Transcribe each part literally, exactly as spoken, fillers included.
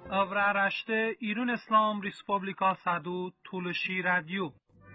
Avra raşte İran İslam Respublika Sadu Tuluşi Radyo.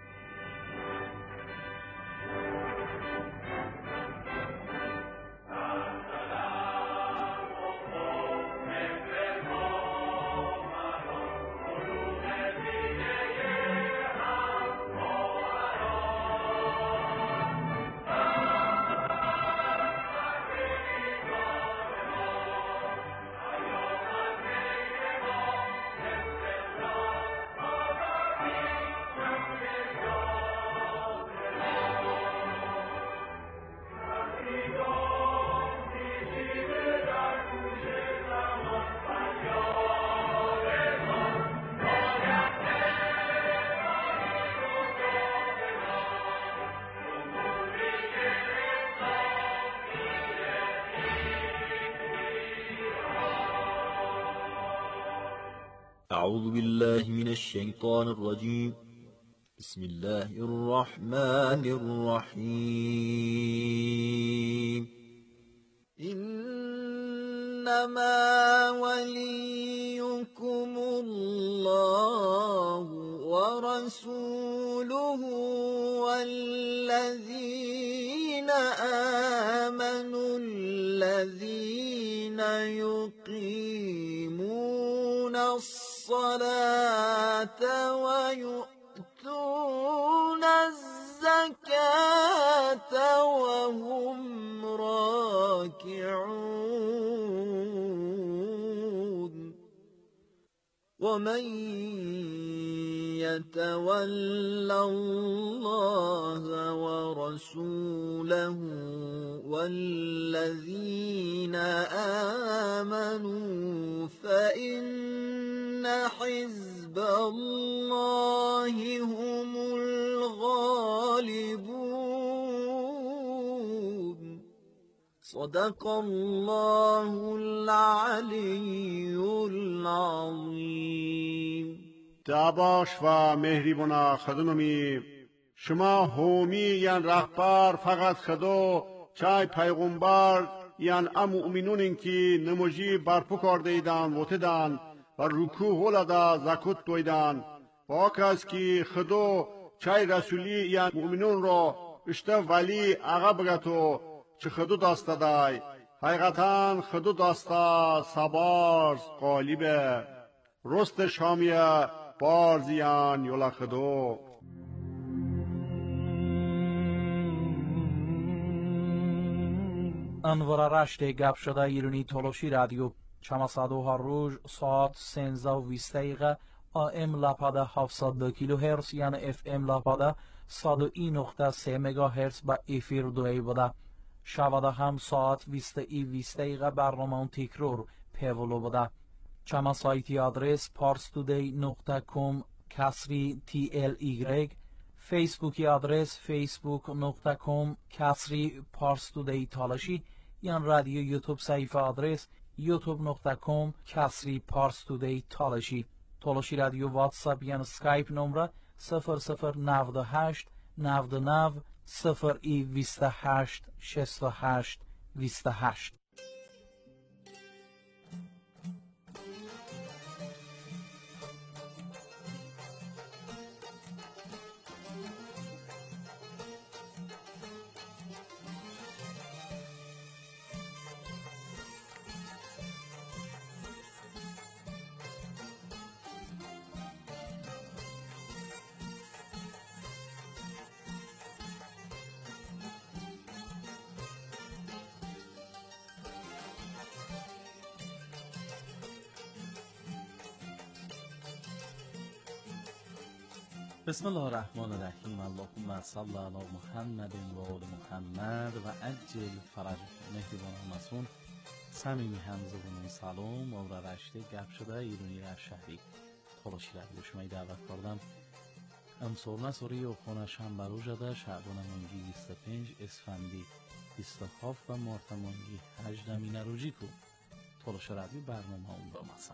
أعوذ بالله من الشيطان الرجيم. بسم الله الرحمن الرحيم. إنما وليكم الله ورسوله والذين آمنوا الذين يقيمون الصلاة ويؤتون الزكاة وهم راكعون ومن يتول الله ورسوله والذين آمنوا فإن حزب الله هم الغالبون. صدق الله العلی العظیم. دعباش و مهریبونا خدونمی شما هومی یان رهبر فقط خدو چای پیغمبر یان ام مؤمنونین که نموجی برپو کرده ایدان وطدان و رکوع ولدا زکوت دویدان با کس که خدو چای رسولی یان مؤمنون رو اشته ولی آقا بگتو چه خدو داسته دای حقیقتاً خدو داسته سبارز قالیبه رست شامیه بارزیان یولا خدو. انوار رشته گپ شده ایرانی تولوشی رادیو چما صدو هر روز ساعت سنزده و بیست دقیقه آم لپاده هفتصد و دو کیلو هرتز یعنی اف ام لپاده صد و یک نقطه سه مگا هرتز با افیر دوی بوده. شباده هم ساعت بیست ای بیست دقیقه برنامه تکرار پیولو بوده. چما سایتی آدرس parstoday نقطه com کسری تی ال ایگرگ، فیسبوکی آدرس facebook نقطه com کسری parstoday تالاشی، یان رادیو یوتیوب صفحه آدرس youtube نقطه com کسری parstoday تالاشی. تالاشی رادیو واتساپ یان سکایپ نمره صفر صفر نود و هشت نود و نه صفر ای بیست و هشت شصت و هشت بیست و هشت. بسم الله الرحمن الرحیم. اللهم صل علی محمد و آل محمد و عجل فرج. مهربان همسون صمیمی همزبونون سلام و رشته گپ شده ایرانی را شهری تولوشی رادیو شما دعوت کردم. امسال سوری و خانه شنبه جده شعبان مانگی بیست و پنج اسفندی بیست و هفت و مارت مانگی هجده مینه روزی کو تولوشی رادیو برنامه اون با مثلا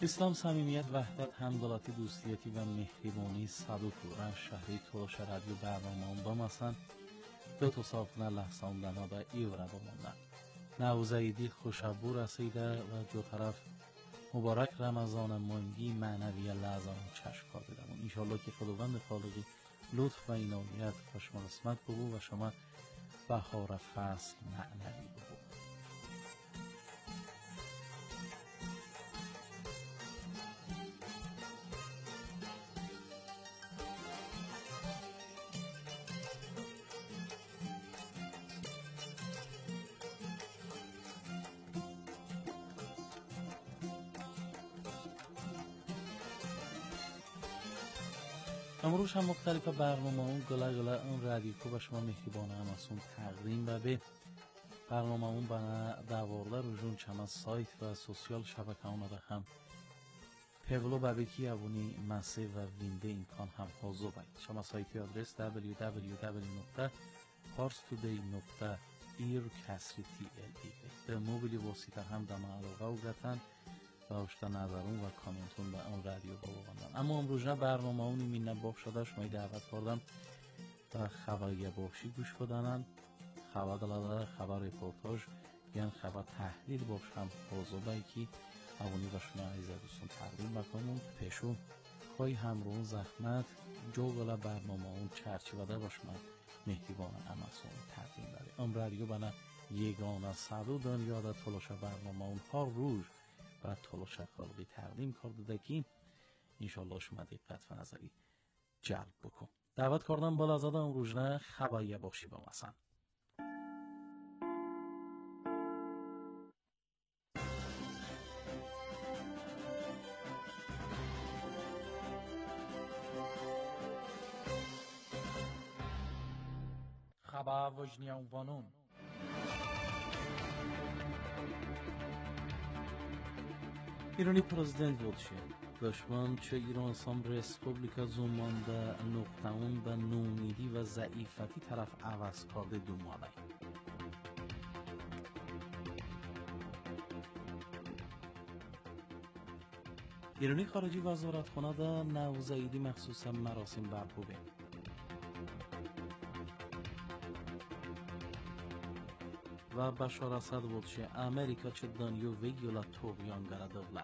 اسلام صمیمیت وحدت همدلاتی دوستیتی و مهربانی صدوق و شهری تلاش رادیو برنامه با مثلا دو تا صاحبنا لحظان دنا به ایورا بماندن نوزایدی خوشبو رسیده و جو طرف مبارک رمضان مانگی معنوی لازم چشم کردم و انشالله که خداوند خالقی لطف و عنایت با شما قسمت بگو و شما بهار فصل معنوی بگو. امروز هم مختلف برنامه اون گله گله اون رادیو که با شما مهربانه همسون تقدیم و به برنامه اون بنا دوارده روزون چما سایت و سوسیال شبکه آمده هم پیولو بابکی ابونی مسیح و وینده امکان هم حاضر باید شما سایتی آدرس دبلیو دبلیو دبلیو نقطه پارس تودی نقطه ای رو کسری تی ال ای به موبیلی واسیتر هم دم علاقه و گتن داشته نظرون و کامنتون به اون رادیو با بگندن اما امروز نه برنامه اونی مینه باق شده شمایی دعوت کردم و خبری باشی گوش بدنن خبر دلاده خبر رپورتاج یعنی خبر تحلیل باش هم حوضو بایی که اونی و شما عیزه دوستون تقدیم بکنم پیشو خواهی همرون زحمت جو گله برنامه اون چرچی وده باش من مهدیبان امسون تقدیم بده ام رادیو بنا یگانه صدو دنیا ده تلاش برنامه اون ها روز و تلاش خالقی تقدیم کرده که انشالله شما دقت و نظری جلب بکن دعوت کردم بالا زده اون روزنه خبایه باشی با مثلا خبر وجنی عنوانون ایرانی پرزیدنت بودشه دشمن چه ایران سام ریسپوبلیکا زمانده نقطهون به نومیدی و ضعیفتی طرف عوض کرده دوماله ایرانی خارجی وزارت خانه ده نوزایدی مخصوصا مراسم برپوبه و بشار اسد بودشه امریکا چه دانیو ویگولا توغیانگر دولت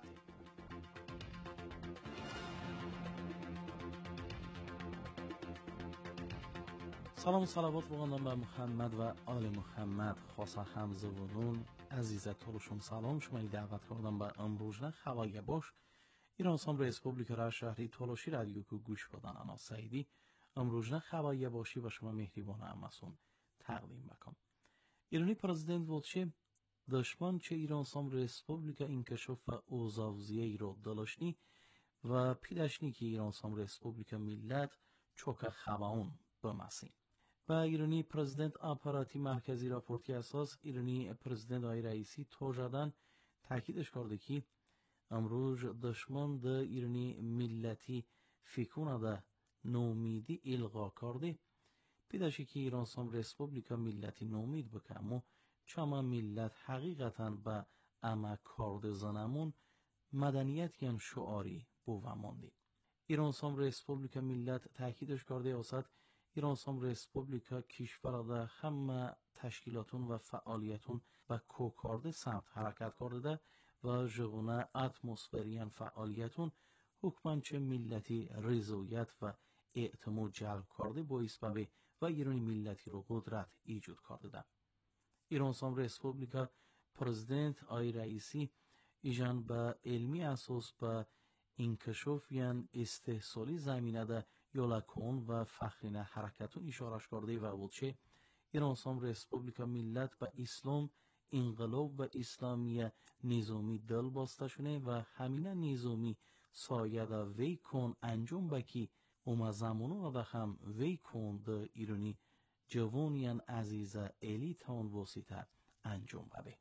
سلام و صلوات بگندم به محمد و آل محمد خاصه همزبانون عزیزه تولشون سلام شما دعوت کردم به امروزنه خبری باش ایران سام ریسپوبلیکا را شهری تولشی رادیو که گوش بدن انا سعیدی امروزنه خبری باشی و شما مهربانه همسون تقدیم بکن ایرانی پرزیدنت بودشه دشمن چه ایران سام ریسپوبلیکا انکشاف و اوزاوزیه رو دلاشنی و پیداشنی که ایران سام ریسپوبلیکا ملت چوک خباون بمسین و ایرانی پرزیدنت آپاراتی مرکزی راپورتی اساس ایرانی پرزیدنت آی رئیسی توجدن تاکیدش کرده که امروز دشمن ده ایرانی ملتی فکونه ده نومیدی الغا کرده پیداشی که ایران سام ریسپوبلیکا ملتی نومید بکم و چما ملت حقیقتا به اما کارد زنمون مدنیت یان شعاری بواماندی ایران سام ریسپوبلیکا ملت تاکیدش کرده اوسط ایران سام ریسپوبلیکا کشور ده همه تشکیلاتون و فعالیتون و کوکارده سمت حرکت کرده و جوونه اتمسفریان فعالیتون حکمان چه ملتی رضایت و اعتماد جلب کرده باعث به و ایرانی ملتی رو قدرت ایجاد کرده. ایران سام ریسپوبلیکا پرزیدنت آی رئیسی ایجان به علمی اساس به انکشاف یان استحصالی زمینه ده یولکون و فخرینه حرکتون اشارش کرده و بودشه ایران سام ریسپوبلیکا ملت به اسلام انقلاب و اسلامی نظامی دل باسته شونه و همینه نظامی سایه ده وی کن انجام بکی اوما زمانو ده هم وی کن ده ایرانی جوانیان عزیزه الیتان واسطه انجام بده.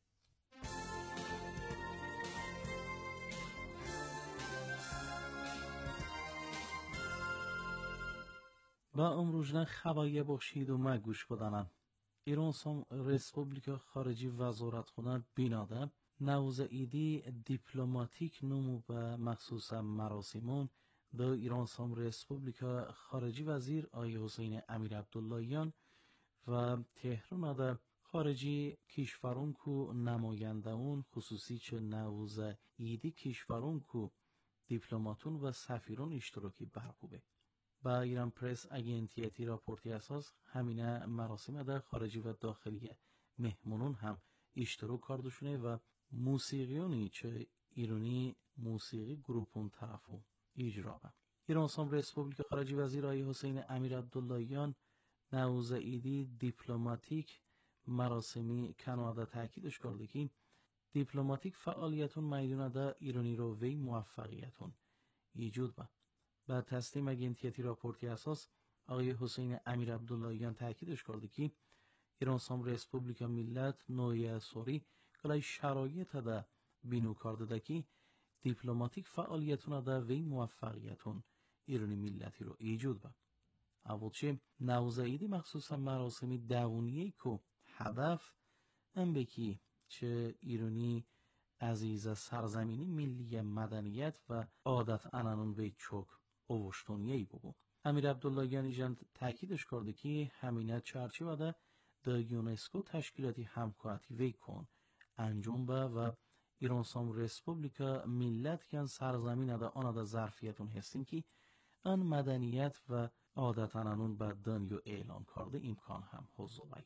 با امروزنه خبایی باشید و ما گوش بدنم. ایران سام ریسپوبلیکا خارجی وزارت خونه بیناده نوروز ایدی دیپلماتیک نمو به مخصوصا مراسمون در ایران سام رسپوبلیکا خارجی وزیر آقای حسین امیر عبداللهیان و تهران در خارجی کشورون کو نماینده اون خصوصی چه نوروز ایدی کشورون کو دیپلماتون و سفیرون اشتراکی برخوبه. با ایران پرس اگنتیتی راپورتی اساس همینه مراسم در خارجی و داخلی مهمونون هم اشتراک کردشونه و موسیقیونی چه ایرانی موسیقی گروپون طرفو اجرا با. ایران سام رسپوبلیک خارجی وزیر آقای حسین امیر عبداللهیان نوروز ایدی دیپلماتیک مراسمی کانادا تاکیدش کرده که دیپلماتیک فعالیتون میدونه در ایرانی رو وی موفقیتون ایجود با. با تسلیم اگنتیتی راپورتی اساس آقای حسین امیر عبداللهیان تاکیدش کرده که ایران سام رسپوبلیک ملت نوعی سوری کلای شرایط دا بینو کرده ده که دیپلماتیک فعالیتون دا وی موفقیتون ایرانی ملتی رو ایجود با. اولچه نوروز ایدی مخصوصا مراسمی دوونیه که هدف ام بکی چه ایرانی عزیز سرزمینی ملی مدنیت و عادت انانون وی چوک اوشتونیهی بگو. امیر عبداللهیان ایجان تاکیدش کرده که همینه چرچه و ده در یونسکو تشکیلاتی همکاراتی وی کن انجام با و ایران سام رسپوبلیکا ملت کن سرزمین ده آن ده ظرفیتون هستین که آن مدنیت و عادت انانون به دنیا اعلان کرده امکان هم حضوری.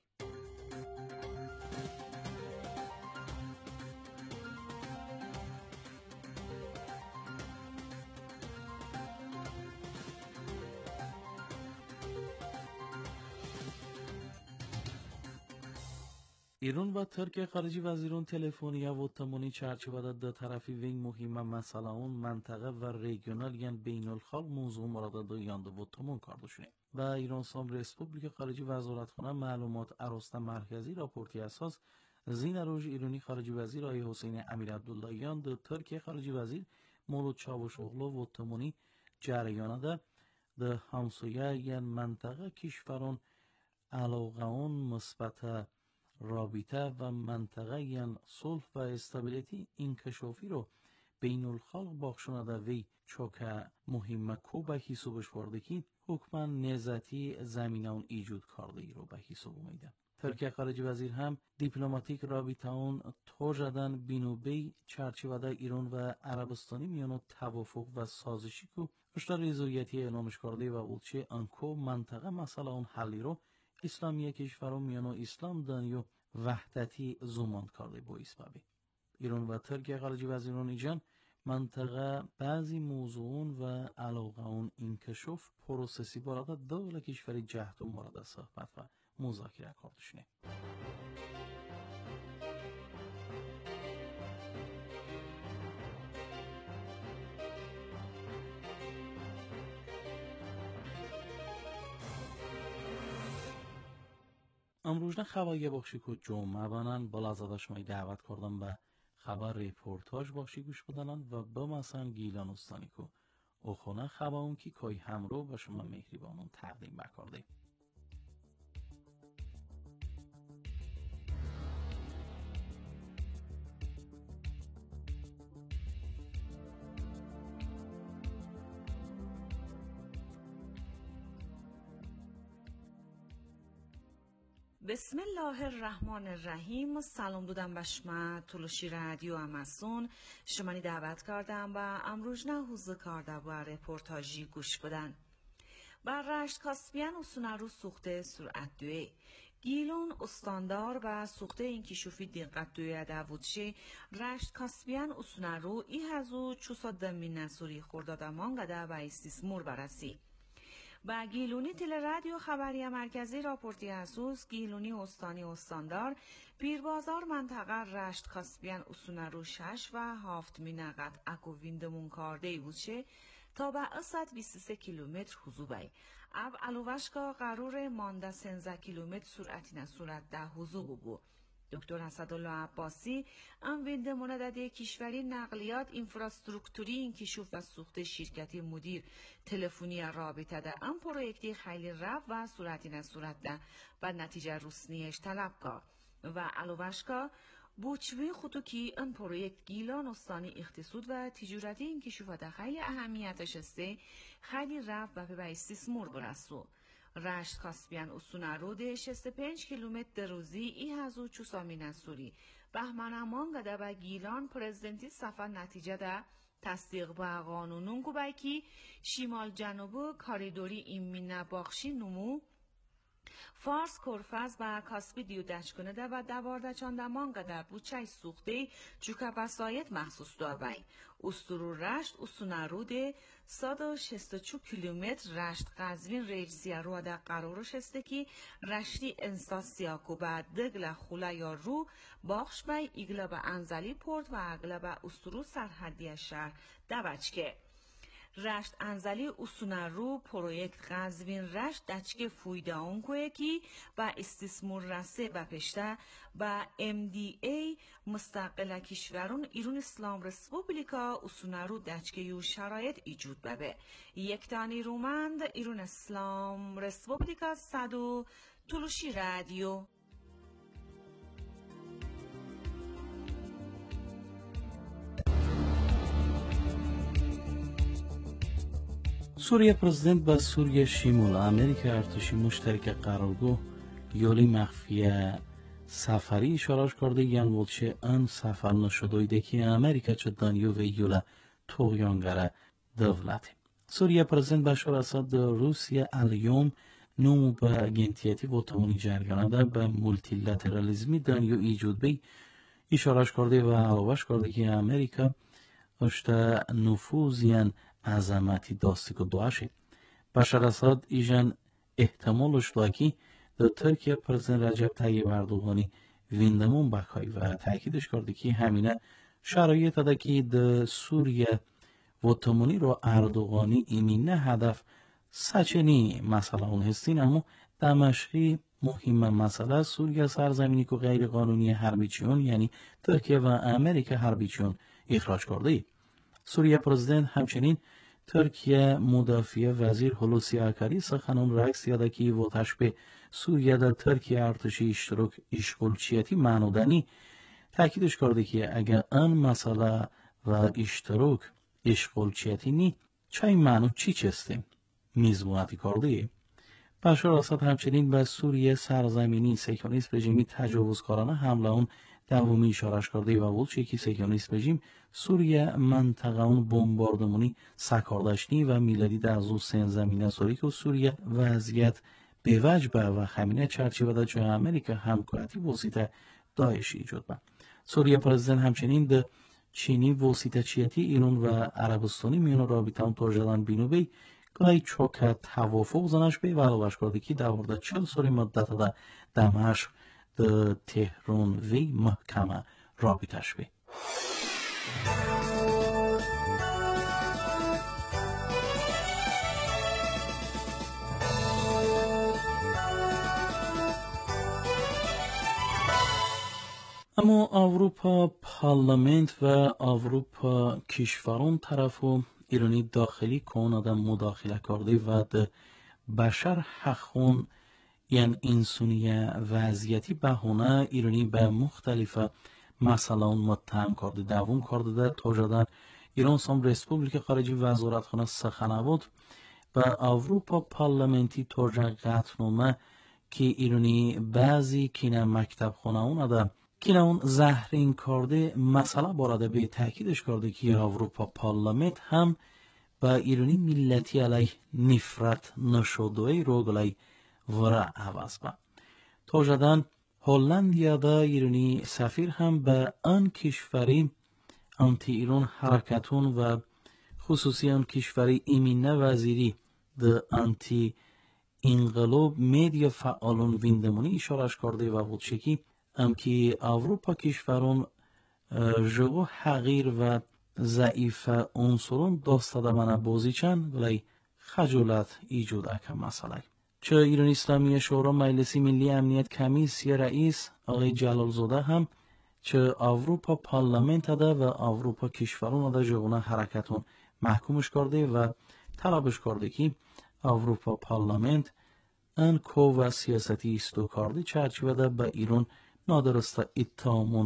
ایران و ترکیه خارجی وزیرون تلفنی و تمونی چرچوبه دو طرفی وین مهمه مسئله اون منطقه و ریگیونال یعنی بین الخال موضوع مراد دو یانده و تمون کردشونه. و ایران سام رسپوبلیک خارجی وزارتخانه معلومات ارسطه مرکزی راپورتی اساس زین روز ایرانی خارجی وزیر آقای حسین امیر عبداللهیان دو ترکیه خارجی وزیر مولود چاوشوغلو و تمونی جریانه ده ده همسایه یعنی منطقه کشوران علاقه اون مثبت رابطه و منطقه یعنی صلح و استابیلیتی انکشافی رو بین الخلق باخشونه وی چوکه مهمه کو به حسابش برده که حکما نزدی زمینه اون ایجود کرده ای رو به حساب اومیده. ترکیه خارجی وزیر هم دیپلماتیک رابطه اون توجدن بینوبی چرچوبه ایران و عربستانی میانو توافق و سازشی کو اشتر رضایتی اعلامش کرده و اولچه انکو منطقه مسئله اون حلی رو اسلامی کشور و میانو اسلام دنیا وحدتی زمان کرده باعث بابی. ایران و ترکیه خارجی وزیران ایجان منطقه بعضی موضوعون و علاقه اون انکشاف پروسسی براد دول کشور جهت و مورد صحبت و مذاکره کردشونه. امروز خبری بخشی که جمعه بانن بالا زده شمایی دعوت کردم به خبر ریپورتاج بخشی گوش بدنن و با مثلا گیلان استانی که اخونه خبر اون که کای همرو با شما مهربانون تقدیم بکرده. بسم الله الرحمن الرحیم. سلام دودم به شما تلوشی رادیو امازون شمانی دعوت کردم و امروز نه حوزه کرده و رپورتاجی گوش بدن. بر رشت کاسپیان و سونارو سوخته سرعت دوی گیلون استاندار و سوخته این کشوفی دقت دوی داوودشی رشت کاسپیان و سونارو ای هزو چوسا دمین نسوری خوردادمان قده و استثمور برسی. با گیلونی تل رادیو خبری مرکزی راپورتی اسوس گیلونی استانی استاندار پیربازار منطقه رشت کاسپیان اسونارو شش و هفت مینقت اکو ویندمون کارده ای بودشه تا به صد و بیست و سه کیلومتر حضوبای اب علوشکا قرور مانده سیزده کیلومتر سرعتی نه سرعت ده حضوب بو. دکتر اسدالله عباسی ام ویندمون داده کشوری نقلیات اینفراستروکتوری این کشوف و سوخت شرکتی مدیر تلفنی رابطه ده ام پروژکتی خیلی رف و سرعتی نه سرعت ده و نتیجه رسنیش طلب که و علوشکا بوچوی خودو کی ان پروژه گیلان استانی اقتصاد و تجارتی این که شوفته خیلی اهمیتش است خیلی رفت و به استثمار برسو رشت کاسپیان اسونه روده شصت و پنج کیلومتر در روزی ای هزو چوسامین سوری بهمن امان گده و گیلان پرزیدنتی سفر نتیجه ده تصدیق با قانونون گو کی شمال جنوب کاریدوری ایمینه باخشی نمو فارس کرفز و کاسپی دیو دچ کنه ده و دوارده چاندمان قدر بوچه سوخته چوکه وسایت مخصوص دار بای استرو رشت اسونه روده صد و شصت و چو کیلومتر رشت قزوین ریلسی رو ده قرارش هسته که رشتی انستا سیاکو بعد دگل خوله یا رو باخش بای ایگلا به انزلی پورت و اگلا به استرو سرحدی شهر ده بچکه رشت انزلی اسونه رو پروژه قزوین رشت دچکه فویده اون کوه کی با استثمار رسه و پشته با ام دی ای مستقل کشورون ایران اسلام رسپوبلیکا اسونه رو دچکه یو شرایط ایجود ببه یک تانی رومند ایران اسلام رسپوبلیکا صدو تلوشی رادیو. سوریه پرزیدنت با سوریه شیمول امریکا ارتشی مشترک قرارگاه یولی مخفیه سفری اشارش کرده یان ولچه ان سفر نشدویده که امریکا چه دانیو و یولا توغیانگره دولتی. سوریه پرزیدنت بشار اسد روسیه الیوم نوم با گنتیتی و تمونی جرگانه ده به مولتیلاترالیزمی دانیو ایجود بی اشارش کرده و علاوش کرده که امریکا اشتا نفوذیان عظمتی داستی که دوشه بشار اسد ایجان احتمالش داکی در ترکیه پرزیدنت رجب طیب اردوغانی ویندمون بکای و تاکیدش کرده که همینه شرایط ده که در سوریه و تمونی رو اردوغانی ایمینه هدف سچنی مسئله اون هستین اما دمشقی مهم مسئله سوریه سرزمینی که غیر قانونی حربیچیون یعنی ترکیه و امریکا حربیچیون اخراج کرده. سوریه پرزیدنت همچنین ترکیه مدافع وزیر هلوسی آکاری سخنان رکس یاده که و تشبه سوریه در ترکیه ارتشی اشتراک اشغالچیتی معنودنی تاکیدش کرده که اگر آن مسئله و اشتراک اشغالچیتی نی چای معنو چی چسته میزبونتی کرده. بشار اسد همچنین به سوریه سرزمینی سیکونیست رژیمی تجاوزکارانه حمله اون دومی اشارش کرده و ولچه که سیکونیست رژیم سوریه منطقه اون بمباردمونی سکاردشنی و میلادی در زو سن زمینه سوری که سوریه وضعیت به وجبه و خمینه چرچی و در جای امریکا همکارتی وسیطه داعش ایجاد به. سوریه پرزیدنت همچنین ده چینی وسیطه چیتی ایران و عربستانی میون رابطه اون توجدن بینو بی گلای چوکه توافق زنش بی و علاوش کرده که در ورده چل سوری مدت ده دمشق ده تهران وی محکمه رابطش بی. اما اروپا پارلمنت و اروپا کشوران طرفو ایرانی داخلی کن آدم مداخله کرده و ده بشر حقون یعنی انسانی وضعیتی بهونه ایرانی به مختلف مسائل متهم کرده دوام کرده در توجدن ایران سام رسپوبلیک خارجی وزارتخانه سخنوات و اروپا پارلمنتی توجه قطعنامه که ایرانی بعضی کینه مکتب خانه اون آدم که اون زهرین کرده مسئله بارده به تاکیدش کرده که اروپا پارلمنت هم با ایرانی ملتی علیه نفرت نشده رو گلی ورا عوض با توجدن هلندیا دا ایرانی سفیر هم به آن کشوری انتی ایران حرکتون و خصوصی آن کشوری ایمینه وزیری ده انتی انقلاب میدیا فعالون ویندمونی اشارش کرده و بود شکی هم که اروپا کشوران جگو حقیر و ضعیف عنصرون داستاده منه بازی چند ولی خجالت ایجود اکم مسئله چه ایران اسلامی شورا مجلسی ملی امنیت کمیسی رئیس آقای جلال زاده هم چه اروپا پارلمنت ده و اروپا کشوران ده جگونه حرکتون محکومش کرده و طلبش کرده که اروپا پارلمنت ان کو و سیاستی استو کرده چرچی ده به ایران نادرسته اتهامون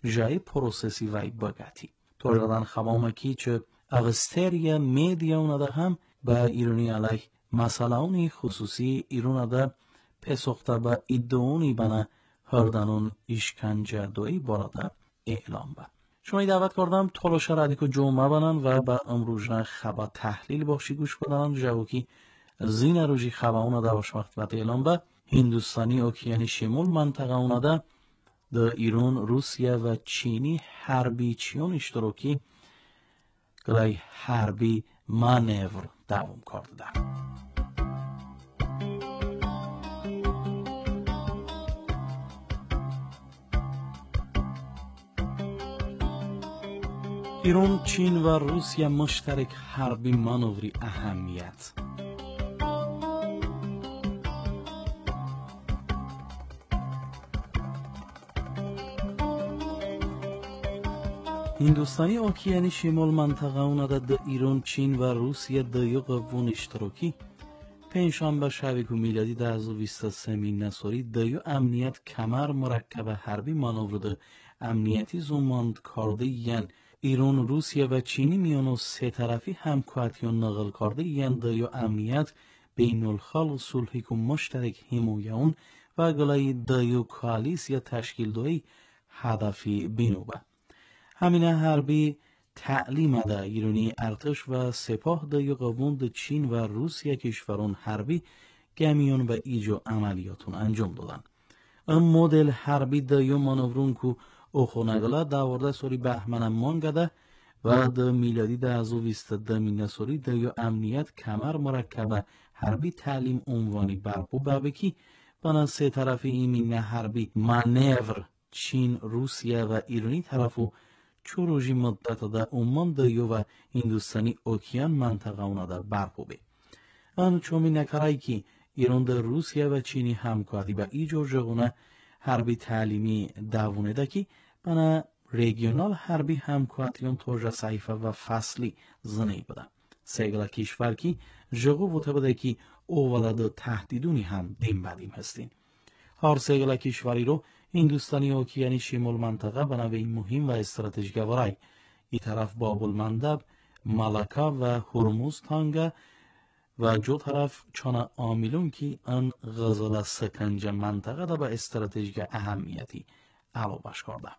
جای پروسسی وی بگاتی توجدان خمامکی چه اغستریا میدیون ده هم با ایرانی علیه مسئلهونی خصوصی ایران ده پسخته با ایدئونی بنا هردنون اشکنجه دوی باراده اعلام با شما دعوت کردم تلاش رادیکو جمعه بنن و با امروزنا خبر تحلیل باشی گوش کنن جوکی زین روزی خبر اون ده باش وقت بعد اعلام با هندوستانی اوکیانی شمول منطقه اون ده در ایران روسیه و چینی حربی چیون اشتراکی گلای حربی مانور دوام کرده. ایران، چین و روسیه مشترک حربی مانوری اهمیت. هندوستانی اوکیانی شمال منطقه اونده ده ایران، چین و روسیه دیو قوون اشتراکی پنجشنبه شب میلادی ده هزار و بیست و سه نصوری دیو امنیت کمر مرکب حربی مانور ده امنیتی زماند کرده ین ایران، روسیه و چینی میانو سه طرفی همکارتیون نقل کرده ین دیو امنیت بین الخال و صلحی که مشترک همویون و گلای دیو کالیس یا تشکیل دوی هدفی بینوبه. همینه حربی تعلیم ده ایرانی ارتش و سپاه دیو قوند چین و روسیه کشورون حربی گمیون و ایجو عملیاتون انجام دادن. ام مدل حربی دیو مانورون که اوخونگلا داورده سوری بهمن مانگده و ده میلادی ده هزار و بیست و دو نصوری دیو امنیت کمر مرکب حربی تعلیم عنوانی برپو بابکی بنا سه طرفی ایمین حربی مانور چین، روسیه و ایرانی طرفو چوروژی مدت ده عمان دیو و هندوستانی اوکیان منطقه اونا ده برپو بی. آن چومی نکرایی که ایران ده روسیه و چینی همکاری با ایجور جغونه حربی تعلیمی دوونه ده که بنا ریگیونال حربی همکاریون توجه صحیفه و فصلی زنی بده. سیگل کشور که جغو بوده بده که اوولا تهدیدونی هم دیم بدیم هستین. هر سیگل کشوری رو هندوستانی اوکیانی شمال منطقه بنابه مهم و استراتژیک ورای ای طرف باب المندب، ملکا و هرموز تانگه و جو طرف چانا آمیلون که ان غزل سکنج منطقه دا به استراتژیک اهمیتی علو باش کرده.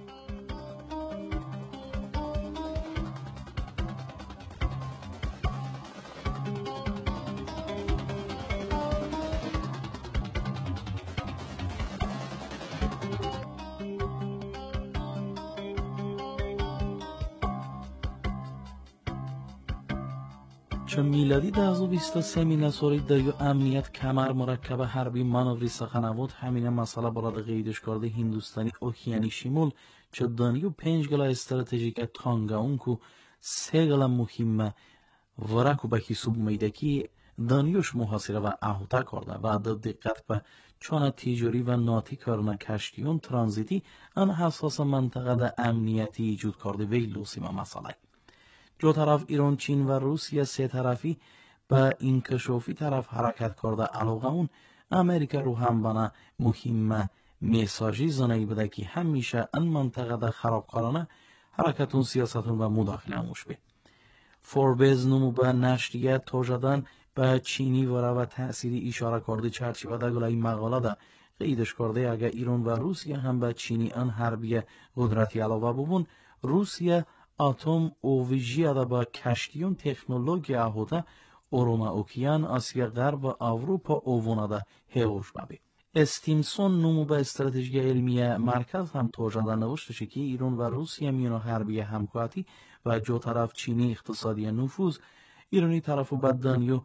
چه میلادی ده هزار و بیست و سه نصوری دیو امنیت کمر مرکب حربی مانوری سخنوود همین مسئله برای قیدش کرده هندوستانی اوکیانی شمول چه دانیو پنج گلا استراتژیک تانگا اون کو سه گلا مهمه ورکو به حساب میده که دانیوش محاصره و احاطه کرده و در دقت به چون تجاری و ناتی کارنا کشتیون ترانزیتی ان حساس منطقه ده امنیتی ایجاد کرده وی لوسیما مسئله. جو طرف ایران، چین و روسیه سه طرفی با انکشافی طرف حرکت کرده علاقه اون امریکا رو هم بنا مهمه میساجی زنایی بده که همیشه ان منطقه ده خرابکارانه حرکتون سیاستون و مداخله هموش بید. فوربز نمو به نشریه توجدن به چینی وره و تأثیری اشاره کرده چرچی و ده گلای مقاله ده قیدش کرده اگر ایران و روسیه هم به چینی ان حربی قدرتی علاوه ببون روسیه اتم اوویجی ده با کشتیون تکنولوژی اهوده اروما اوکیان آسیا غرب و اروپا اوونه ده هیوش بابی. استیمسون نمو به استراتژی علمی مرکز هم توجه نوشته که ایران و روسیه میانو حربی همکاری و جو طرف چینی اقتصادی نفوذ ایرانی طرفو بدنیو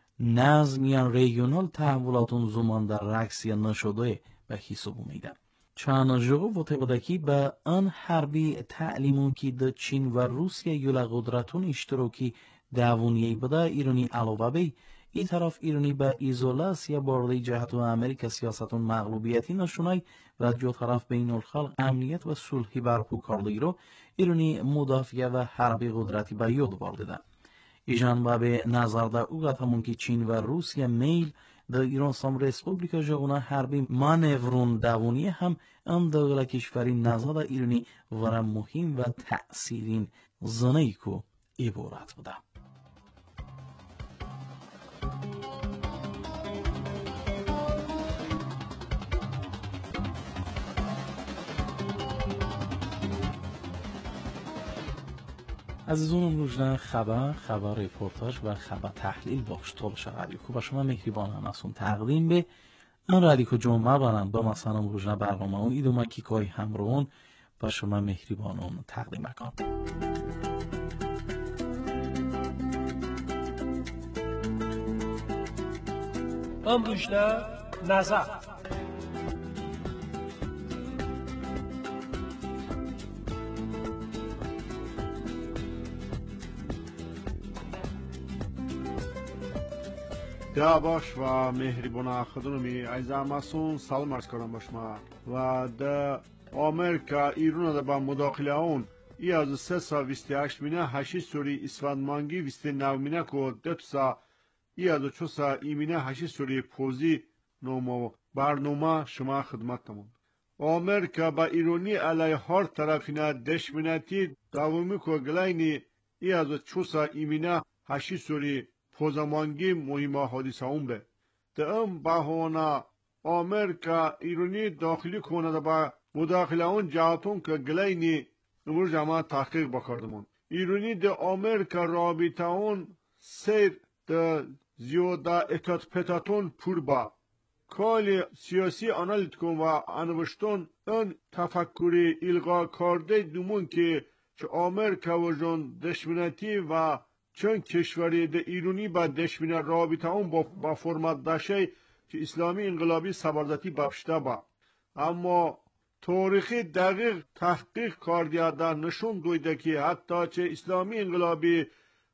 نظمیان ریگیونال تحولاتون زمان در رکسی نشده به حساب میدن. چند جو و تقدکی به آن حربی تعلیمون که در چین و روسیه یولا قدرتون اشتراکی دوونیه بده ایرانی علاوه بی ای طرف ایرانی به ایزولاسیا بارده جهت و امریکا سیاستون مغلوبیتی نشونای و جو طرف بین الخلق امنیت و صلحی برپو کرده رو ایرانی مدافعه و حربی قدرتی به یاد برده. ایجان با به نظر دا او گفتمون که چین و روسیه میل در ایران سام ریسپوبلیکا جونا حربی مانورون دوونی هم ام داغلا کشوری نظر دا ایرانی ورم مهم و تأثیرین زنهی که عبارت بوده. عزیزان امروز خبر خبر رپورتاج و خبر تحلیل باش طولش رادیو کو با شما مهربان همسون تقدیم به ان رادیو کو جمعه بانن با مثلا امروز برنامه اون ایدو مکی کوی همرون با شما مهربانون تقدیم میکنم. امروز نظر Да баш ва меҳрибона худуми айзамасун салом арз кардам ба шумо ва да Америка Ирона да ба мудохилаун и аз се са бисту ҳашт мина ҳаши сури исфандманги бисту нав мина ко детса и аз чуса имина ҳаши сури пози номо барнома шума хидматтамон Америка ба Ирони алай ҳар тарафина дешминати давоми ко глайни и аз чуса имина ҳаши сури позаманги муҳима ҳодисаун бе таъм баҳона Америка Ирони дохилӣ кунада ба мудохилаун ҷаҳатон ка глайни имрӯз ама таҳқиқ бакардамон Ирони да Америка робитаун сер да зиёда этатпетатон пур ба коли сиёсӣ аналит кун ва анвиштон ин тафаккури илғокардаи думон ки чӣ Америка вужон душманатӣ ва چون کشوری ده ایرانی با دشمن رابطه اون با, با فرمت داشته که اسلامی انقلابی سبردتی بفشته با اما تاریخی دقیق تحقیق کردیده نشون دویده که حتی چه اسلامی انقلابی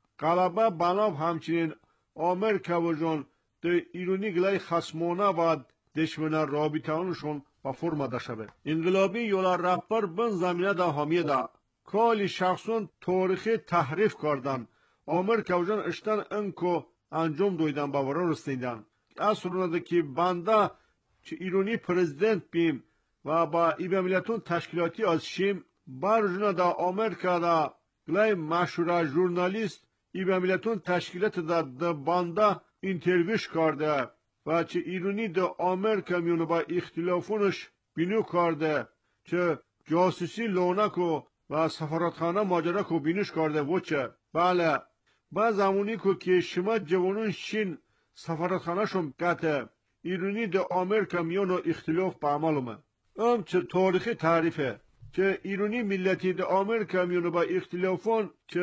غلبه بناب همچنین آمریکا و جان ده ایرانی گلای خصمانه و دشمن رابطه اونشون با فرمت داشته با انقلابی یولا رهبر بن زمینه ده حامیه ده کالی شخصون تاریخی تحریف کردن Amerika ucan işten enko anjom doydan bavara rıstıydan. Aslında ki banda ki İroni prezident bim ve ba İBA Milletun Teşkilatı az şim barjuna da Amerika'da glay meşhura jurnalist İBA Milletun Teşkilatı da da banda intervüş kardı ve ki İroni de Amerika miyonu ba ihtilafunuş binu kardı ki casusi lonako ve sefarathane macera ko binuş kardı voçe. Bale با زمانی که شما جوانون شین سفارتخانه شم قطع ایرانی ده آمریکا میان و اختلاف با عملمه ام چه تاریخی تعریفه که ایرانی ملتی ده آمریکا میان با اختلافون که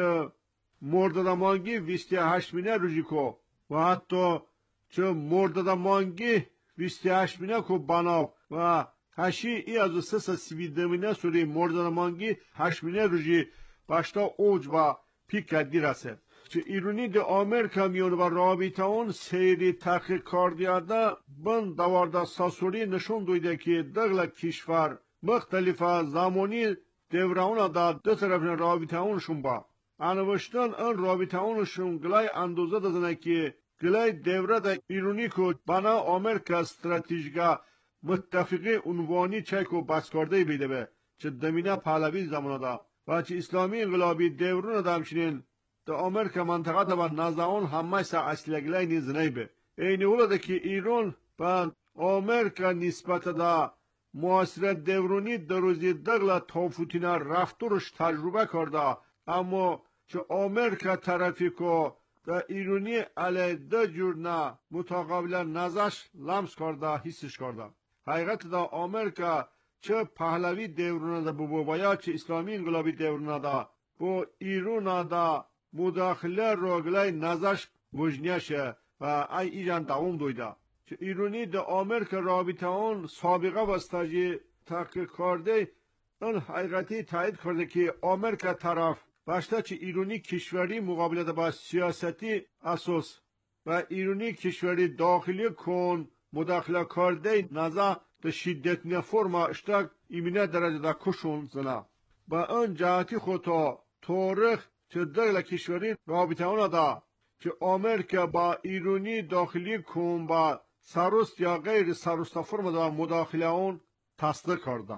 مرددمانگی بیست و هشت مینه روژی کو و حتی چه مرددمانگی بیست و هشت مینه کو بناب و هشی ای از سس سویده مینه سوری مرددمانگی هشت مینه روژی باشتا اوج و پیک کدی رسه که ایرانی ده آمریکا میون و رابطه اون سیری تحقیق کردیده بند دوارده ساسوری نشون دویده که دغل کشور مختلف زمانی دوران دا دو طرفین رابطه اونشون با انوشتن این رابطه اونشون گلای اندازه دادنه که گلای دوره دا ایرانی که بنا آمریکا استراتیجگا متفقی عنوانی چای که بس کرده بیده به چه دمینه پهلوی زمان دا و چه اسلامی انقلابی دوران دا همچنین da Amerika منطقه da نزدان همه سا اصلگلای نیز نیبه اینی اولا که ایران با آمریکا نسبت دا معاصرت دورانی در روزی دغلا تافوتینا رفتارش تجربه کرده اما چه آمریکا طرفی که دا ایرانی علی دا جور نه متقابلا نظرش لمس کرده حسش کرده حقیقت دا آمریکا چه پهلوی دوران دا ببایا چه اسلامی انقلابی دوران دا با ایران دا مداخله روگلای نزاش وجنیشه و ای ایجان دوام دویده که ایرانی ده آمریکا رابطه اون سابقه و استاجی تحقیق کرده اون حقیقتی تایید کرده که آمریکا طرف باشتا چه ایرانی کشوری مقابله با سیاستی اساس و ایرانی کشوری داخلی کن مداخله کرده نزا ده شدت نفرما اشتاق ایمینه درجه ده کشون زنه با اون جهتی خود تاریخ چه در کشوری رابطه اون دا که آمریکا با ایرانی داخلی کن با سروست یا غیر سروست فرم دا مداخله اون تصدیق کرده.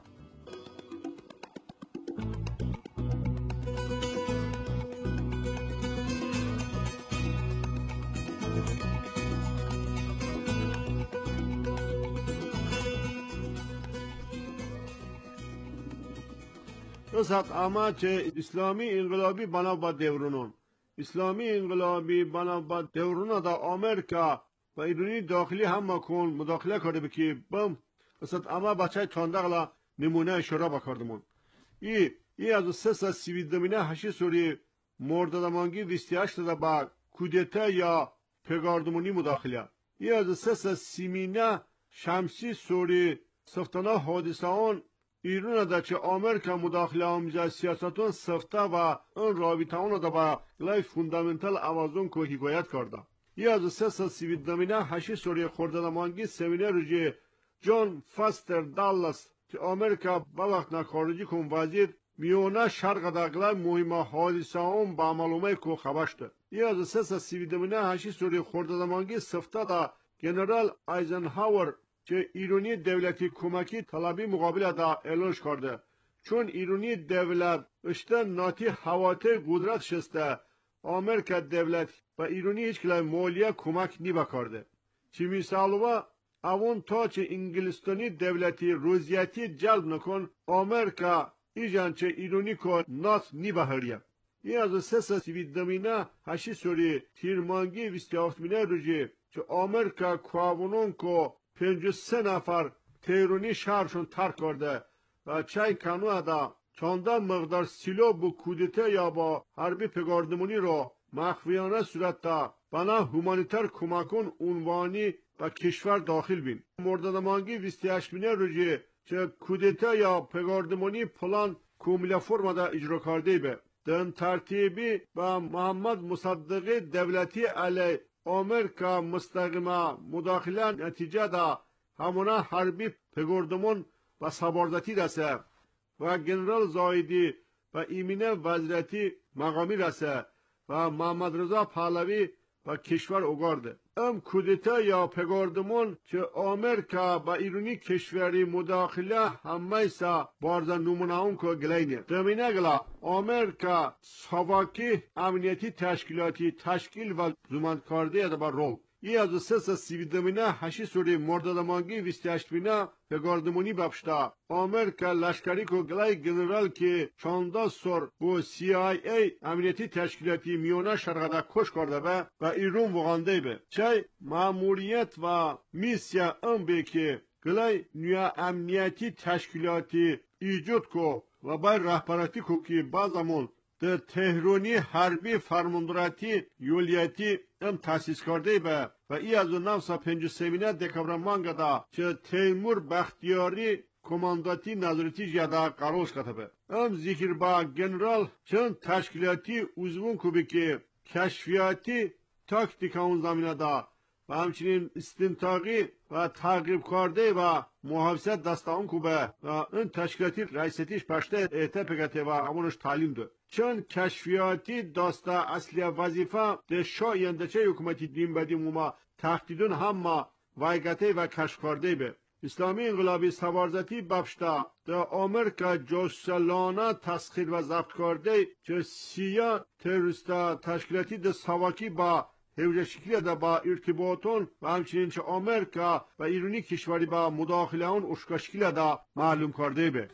رسد اما چه اسلامی انقلابی بنا با دورونون اسلامی انقلابی بنا با دورون دا آمریکا و ایرانی داخلی هم کن مداخله کرده بکی بم رسد اما بچه چاندقلا نمونه شورا بکردمون ای ای از سه سه سیوید دمینه هشی سوری مرددمانگی ویستی هشت دا با کودتا یا پگاردمونی مداخله ای از سه سه سیمینه شمسی سوری سفتانه حادثه آن ایران دا چه آمریکا مداخله آمیزه سیاستون سفته و اون رابطه اون دا با لای فوندامنتال آوازون که حکایت کرده. یه از سه سال سیوید دمینه هشی سوری خوردنمانگی سمینه روی جان فاستر دالاس که آمریکا با وقت خارجی کن وزیر میونه شرق دا گلای مهم حادثه اون با معلومه که خبشته. یه از سه سال سیوید دمینه هشی سوری خوردنمانگی سفته دا جنرال آیزنهاور که ایرانی دولتی کمکی طلبی مقابل دا اعلانش کرده چون ایرانی دولت اشته ناتی حواته قدرت شسته آمریکا دولت و ایرانی هیچ کلای مولیه کمک نیبا کرده چی مثالو اون تا چه انگلستانی دولتی روزیتی جلب نکن آمریکا ایجان چه ایرانی که نات نیبا هریه این از سه سه سیوید دمینه هشی سوری تیرمانگی ویستی آفتمینه روژی چه آمریکا کوابونون که پنج سه نفر تیرونی شهرشون ترک کرده و چای کانو دا چندان مقدار سیلو با کودته یا با حربی پگاردمونی رو مخفیانه صورت دا بنا هومانیتر کمکون عنوانی و کشور داخل بین مرددمانگی ویستی هشت بینه روژی چه کودته یا پگاردمونی پلان کوملا فرما دا اجرا کرده به دن ترتیبی و محمد مصدقی دولتی علی آمریکا مستقیما مداخله نتیجه دا همونه حربی پگردمون و سباردتی رسه و جنرال زایدی و ایمینه وزیرتی مقامی رسه و محمد رضا پهلوی و کشور اگارده ام کودتا یا پگردمون که آمریکا با ایرانی کشوری مداخله همه ایسا بارزن نمونه اون که گلینه دمینه گلا آمریکا سواکی امنیتی تشکیلاتی تشکیل و زمند کرده دا با رول ای از سه سه سیوید دمینه هشی سوری مرددمانگی ویستی هشت بینه پگردمونی بپشتا آمریکا لشکری که گلای گنرال که چانده سور با سی آی ای امنیتی تشکیلاتی میونه شرقده کش کرده به و ایرون وغانده به چای ماموریت و میسیا ام به که گلای نیا امنیتی تشکیلاتی ایجاد کو و بای رهبراتی کو که بازمون ده تهرونی حربی فرماندراتی یولیتی ام تاسیس کرده به و ای از اون نفسا پنج سمینه دکابرمانگا دا چه تیمور بختیاری کمانداتی نظرتی جدا قرارش کتبه ام ذکر با جنرال چند تشکیلاتی uzun کوبی که کشفیاتی تاکتیک اون زمینه دا و همچنین استنتاقی و تعقیب کرده و محافظت دستان کوبه و این تشکیلاتی رئیستیش پشته اعتباقته و همونش تعلیم ده چون کشفیاتی داسته اصلی وظیفه ده شاینده چه حکومتی دین بدیم وما تهدیدون همه وایگته و کشف کرده به اسلامی انقلابی سوارزتی بپشته ده آمریکا جاسلانه تسخیر و ضبط کرده چه سیا تروریستا تشکیلاتی ده سواکی با هوجه شکلی ده با ارتباطون و همچنین چه آمریکا و ایرانی کشوری با مداخله اون اشکا شکلی ده معلوم کرده به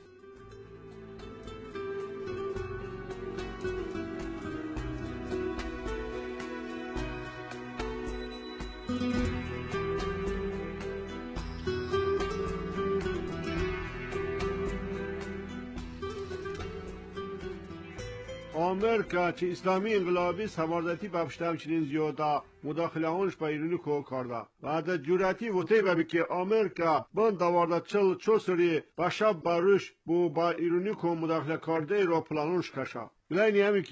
آمریکا چه اسلامی انقلابی سوارزتی بپشته همچنین زیاده مداخله اونش با ایرانی که کرده و در جورتی وطه ببی که آمریکا بند دوارده چل چو سری باشب باروش بو با ایرانی که مداخله کرده را پلانونش کشه بلینی همی که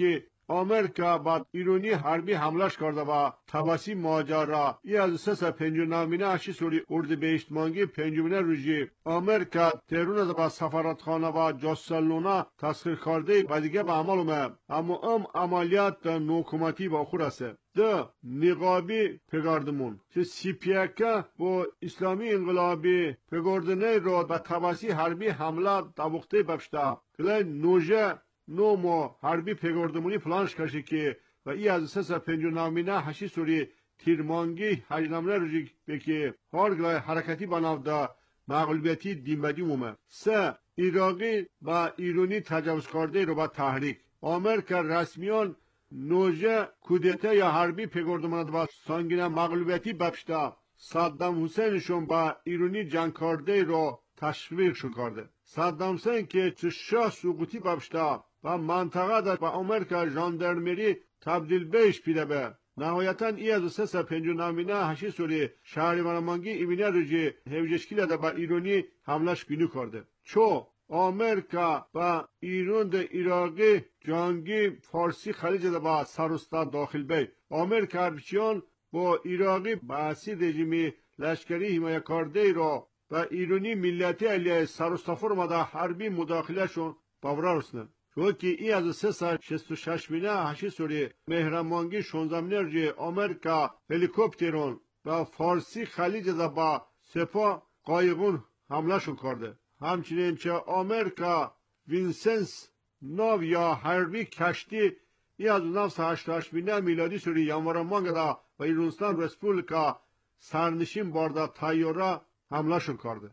آمریکا با ایرانی حربی حملش کرده و تباسی ماجرا ای از سه سه پنج نامینه اشی سوری اردیبهشت مانگی پنجمینه روزی آمریکا ترون با سفارتخانه و جاسلونا تسخیر کرده و دیگه به عمل اومد، اما ام عملیات نوکومتی با خور است. ده نقابی پگاردمون که سی پی اکا با اسلامی انقلابی پگاردنه رو به تباسی حربی حمله دوخته ببشته کلی نوژه نو ما حربی پگاردمونی پلانش کشی که و ای از سه سه پنج نامینه هشی سوری تیرمانگی هجنامنه روژی بکی هارگلای حرکتی بنافده مغلوبیتی دیمبدی مومه. سه ایراقی با ایرانی تجاوز کرده رو با تحریک آمریکا رسمیان نوژه کودتا یا حربی پگاردماند با سانگینه مغلوبیتی ببشته صدام حسینشون با ایرانی جنگ کرده رو تشویق شو کرده. صدام حسین که چه شاه سقوطی ببشته و منطقه در با آمریکا ژاندارمری تبدیل بهش پیده به نهایتا ای از سه سه پنج نامینه هشی سوری شهریورمانگی ایمینه روژی هفجشکیل ده با ایرانی حملش بینو کرده. چو آمریکا و ایران ده ایراقی جنگی فارسی خلیج ده با سروستا داخل بی آمریکا هربچیان با ایراقی بحثی رژیمی لشکری حمایه کرده را و ایرانی ملیتی علیه سروستا فرماده حربی مداخله شون باورا رسنه. چون که ای از سه سال شست و شش مینه هشی سوری مهرمانگی شونزم نرژی آمریکا هلیکوپترون و فارسی خلیج ده با سپاه قایقون حمله شون کرده. همچنین چه آمریکا وینسنس ناو یا حربی کشتی ای از نفس هشت هشت مینه میلادی سوری یانوار مانگه ده و ایرانستان رسپولیکا سرنشین بارده تایورا حمله شون کرده.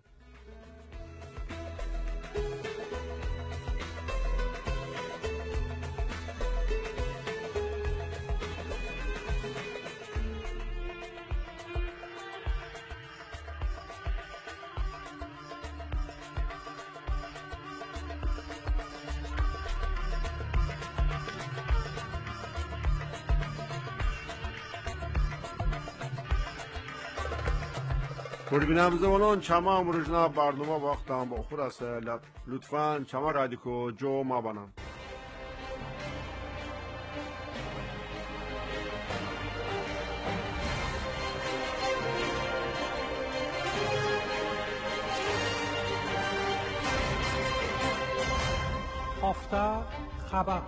بینم زمانان چما امروزنا برنامه وقتم با خود است. لطفاً چما رادیکو جو ما بانم. هفته خبر.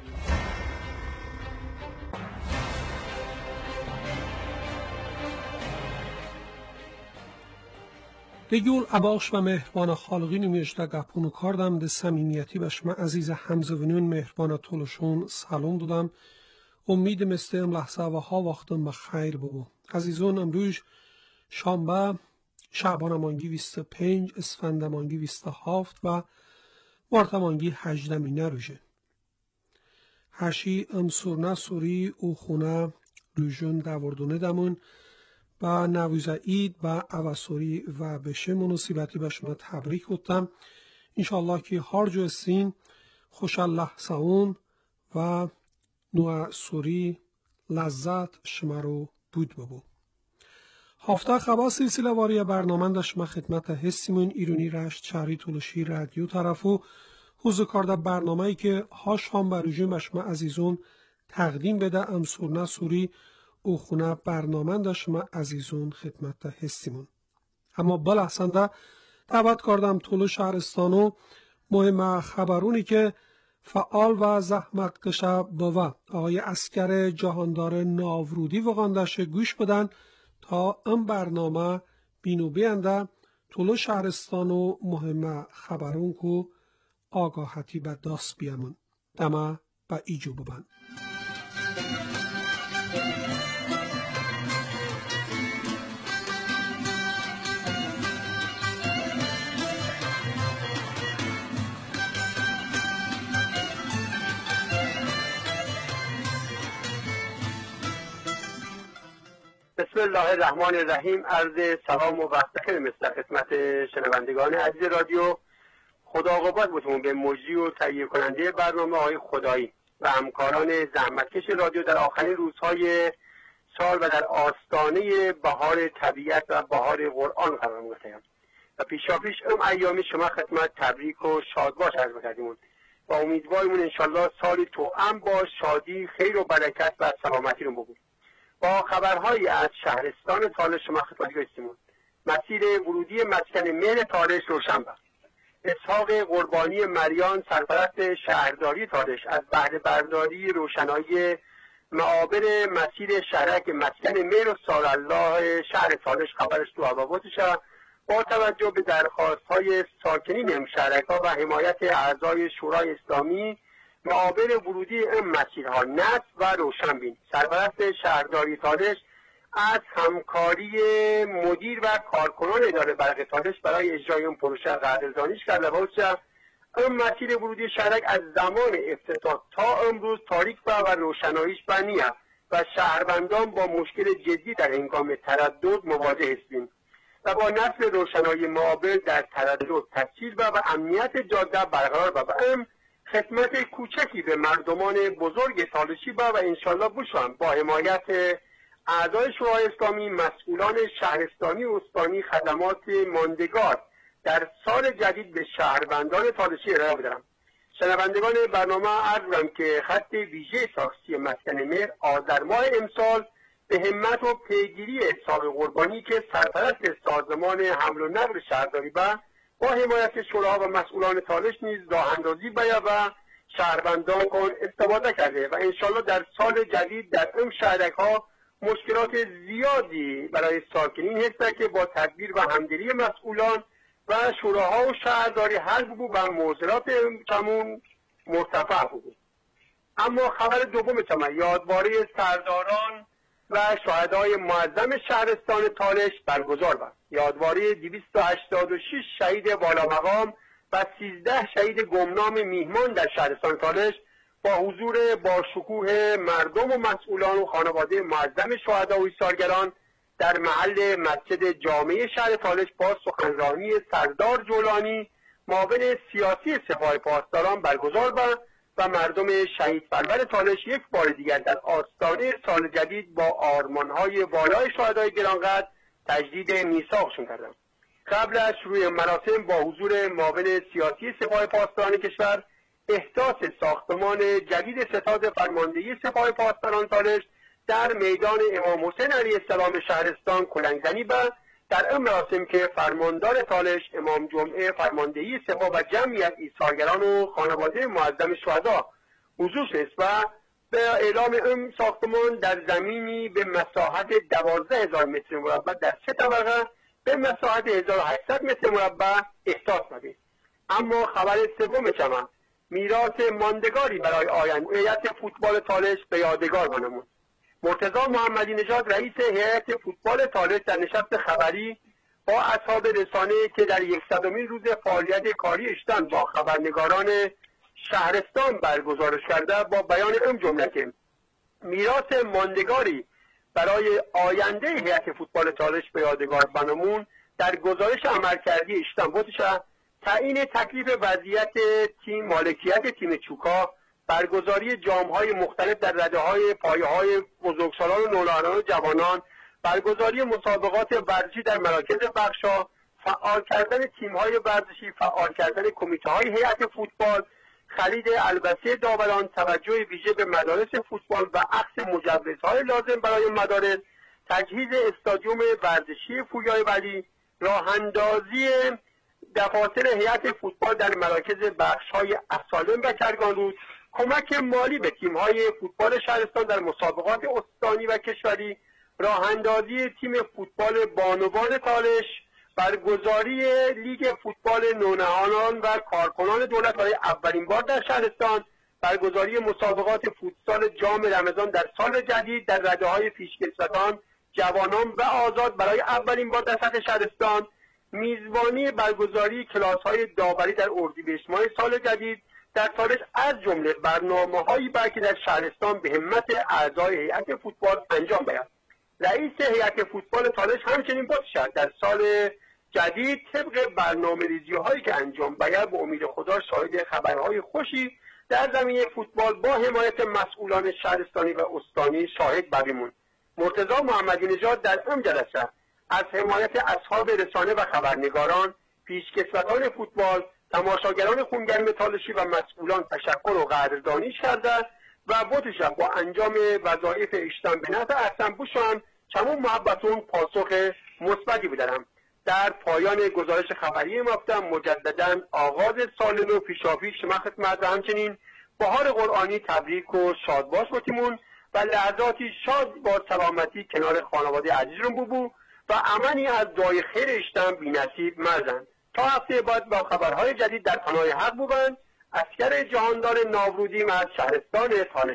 دگیول عباش و مهربان خالقی نمیشته گپونو کردم ده سمیمیتی به شما عزیز همزونون مهربان طولشون سلام دادم. امید مستیم لحظه و ها وقتم به خیر ببو. عزیزون امروز شنبه شعبان مانگی بیست و پنج اسفند مانگی بیست و هفت و مارت مانگی هجدمینه روژه. هشی ام سورنا سوری او خونه روژون دوردونه دمون با نوروز عید و اواسوری و بشه مناسبتی به شما تبریک گفتم. انشالله که هر جو استین خوشحال لحظه اون و نوع سوری لذت شما رو بود ببو. هفته خبر سلسله واری برنامه در شما خدمت هستیمون ایرانی رشت شهری طولشی رادیو طرفو حضور کرده برنامه ای که هاش هم بروجون به شما عزیزون تقدیم بده ام سورنا سوری او خونه برنامه در شما عزیزون خدمت هستیمون. اما بلحسنده دعوت کردم طول شهرستانو مهم خبرونی که فعال و زحمت کشه بوا آقای اسکر جهاندار ناورودی وقاندش گوش بدن تا این برنامه بینو بینده طول شهرستانو مهم خبرون کو آگاهتی به دست بیامون دمه به ایجو ببن. بسم الله الرحمن الرحیم. عرض سلام و وقت مثل خدمت شنوندگان عزیز رادیو. خدا قوت بتون به مجری و تهیه کننده برنامه های خدایی و همکاران زحمتکش رادیو در آخرین روزهای سال و در آستانه بهار طبیعت و بهار قرآن قرار گرفتیم و پیشاپیش ام ایامی شما خدمت تبریک و شادباش عرض کردیم و امیدوارمون انشالله سالی توأم با شادی، خیر و برکت و سلامتی رو بگویم. با خبرهایی از شهرستان تالش شما خدمت رسیدیم. مسیر ورودی مسکن مهر تالش روشن باد. اسحاق قربانی مریان سرپرست شهرداری تالش از بهره برداری روشنایی معابر مسیر شهرک مسکن مهر و سارالله شهر تالش خبرش تو هواباتش با توجه به درخواست‌های ساکنین این شهرک‌ها و حمایت اعضای شورای اسلامی معابر ورودی این مسیرها نصب و روشن بین. سرپرست شهرداری تالش از همکاری مدیر و کارکنان اداره برق تالش برای اجرای این پروژه قدردانیش کرده و این مسیر ورودی شهرک از زمان افتتاح تا امروز تاریک و روشناییش بنیه و شهروندان با مشکل جدی در هنگام تردد مواجه هستیم و با نصب روشنایی معابر در تردد تسهیل و و امنیت جاده برقرار و ام خدمت کوچکی به مردمان بزرگ تالشی با و انشالله بشوام با حمایت اعضای شورای اسلامی مسئولان شهرستانی و استانی خدمات ماندگار در سال جدید به شهروندان تالشی ارائه بدم. شنوندگان برنامه عرض دارم که خط ویژه ساختی مسکن مهر آذر ماه امسال به همت و پیگیری اسحاق قربانی که سرپرست سازمان حمل و نقل شهرداری و با حمایت شورا و مسئولان تالش نیز راه اندازی باید و شهروندان کن استفاده کرده و انشالله در سال جدید در این شهرک ها مشکلات زیادی برای ساکنین هست که با تدبیر و همدلی مسئولان و شوراها و شهرداری حل بود و معضلات کمون مرتفع بود. اما خبر دوم چما یادواری سرداران و شهدای معظم شهرستان تالش برگزار بود. یادواری دویست و هشتاد و شش شهید والا مقام و سیزده شهید گمنام میهمان در شهرستان تالش با حضور با شکوه مردم و مسئولان و خانواده معظم شهدا و ایثارگران در محل مسجد جامع شهر تالش با سخنرانی سردار جولانی معاون سیاسی سپاه پاسداران برگزار بود و مردم شهید پرور تالش یک بار دیگر در آستانه سال جدید با آرمان‌های والای شهدای گرانقدر تجدید میثاقشون کردند. قبل از شروع مراسم با حضور معاون سیاسی سپاه پاسداران کشور احداث ساختمان جدید ستاد فرماندهی سپاه پاسداران تالش در میدان امام حسین علیه السلام شهرستان کلنگزنی بود. در این مراسم که فرماندار تالش امام جمعه فرماندهی سپاه و جمعیت ایثارگران و خانواده معظم شهدا حضور است و به اعلام این ساختمان در زمینی به مساحت دوازده هزار متر مربع در سه طبقه به مساحت هزار و هشتصد متر مربع احداث شده. اما خبر سوم چما میراث ماندگاری برای آینده هیئت فوتبال تالش به یادگار بنمود. مرتضی محمدی نژاد رئیس هیئت فوتبال تالش در نشست خبری با اصحاب رسانه که در یکصدمین روز فعالیت کاری اشتان با خبرنگاران شهرستان برگزارش کرده با بیان این جمله که میراث ماندگاری برای آینده هیئت فوتبال تالش به یادگار بنمون در گزارش عملکردی اشتان بودش تعیین تکلیف وضعیت تیم مالکیت تیم چوکا، برگزاری جام‌های مختلف در رده‌های پایه‌های بزرگسالان و نوجوانان و جوانان، برگزاری مسابقات ورزشی در مراکز بخش‌ها، فعال کردن تیم‌های ورزشی، فعال کردن کمیته‌های هیئت فوتبال، خرید البسه داوران، توجه ویژه به مدارس فوتبال و اخذ مجوزهای لازم برای مدارس، تجهیز استادیوم ورزشی پویای ولی، راه‌اندازی دفاتر هیئت فوتبال در مراکز بخش‌های اسالم و کرگانرود، کمک مالی به تیم‌های فوتبال شهرستان در مسابقات استانی و کشوری، راه‌اندازی تیم فوتبال بانوان تالش، برگزاری لیگ فوتبال نونهانان و کارکنان دولت برای اولین بار در شهرستان، برگزاری مسابقات فوتسال جام رمضان در سال جدید در رده‌های پیشکسوتان، جوانان و آزاد برای اولین بار در سطح شهرستان، میزبانی برگزاری کلاس‌های داوری در اردیبهشت ماه سال جدید در تالش از جمله برنامه‌هایی بود که در شهرستان به همت اعضای هیئت فوتبال انجام باید. رئیس هیئت فوتبال تالش همچنین باشد در سال جدید طبق برنامه‌ریزی‌هایی که انجام باید به امید خدا شاهد خبرهای خوشی در زمینه فوتبال با حمایت مسئولان شهرستانی و استانی شاهد باشیم. مرتضی محمدی نژاد در این جلسه از حمایت اصحاب رسانه و خبرنگاران، پیشکسوتان فوتبال تماشاگران خونگرم تالشی و مسئولان تشکر و قدردانی کردند و بوتشم با انجام وظایف اشتن به نفع احسن بوشان چمون محبتون پاسخ مثبتی بدارم. در پایان گزارش خبری مفتم مجددا آغاز سال نو پیشاپیش شما خدمت و همچنین بهار قرآنی تبریک و شاد باش باتیمون و لحظاتی شاد با سلامتی کنار خانواده عزیزم ببو و امنی از دعای خیر اشتم بی نصیب مرزن. تا هفته بعد با خبرهای جدید در قناه حق بودن. اسکر جهاندار ناورودیم از شهرستان تالش.